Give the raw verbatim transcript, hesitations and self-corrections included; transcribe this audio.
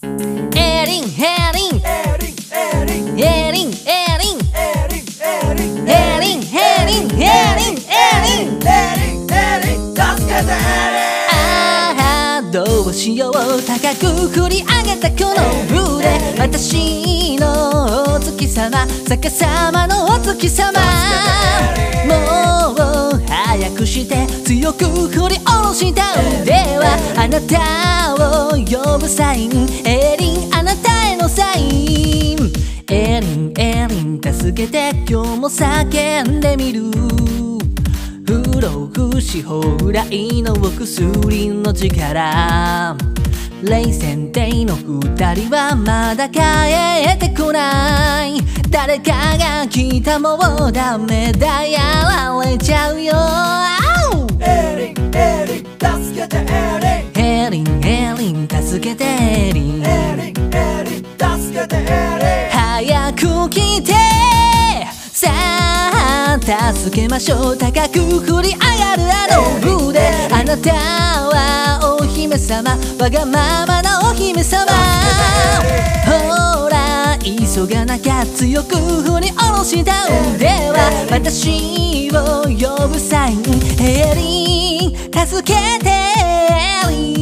エリンエリンエリンエリンエリンエリンエリンエリンエリンエリンエリンエリンエリン助けてエリン。ああどうしよう高く振り上げたこの腕、私のお月様逆さまのお月様、もう早くして強く振り下ろした腕はあなたを呼ぶサイン、エリンあなたへのサイン、エリンエリン助けて今日も叫んでみる、不老不死蓬莱の薬の力、冷戦帝の二人はまだ帰ってこない、誰かが来たもうダメだやられちゃうよ。エリンエリン助けてエリンエリンエリン助けてエリンエリンエリン助けてエリン早く来てさあ助けましょう、高く振り上がるあの腕、あなたはお姫様わがままなお姫様、ほら急がなきゃ強く振り下ろした腕は私を呼ぶサイン、エリン助けてエリン